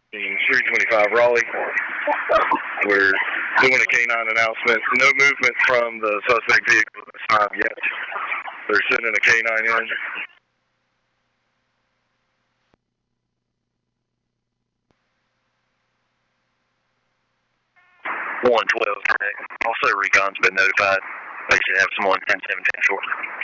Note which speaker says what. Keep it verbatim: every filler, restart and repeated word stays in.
Speaker 1: three twenty-five Raleigh. We're doing a K nine announcement. No movement from the suspect vehicle at this time yet. They're sending a K nine in. one twelve, correct. Also, recon's been notified. They should have someone ten seventeen short.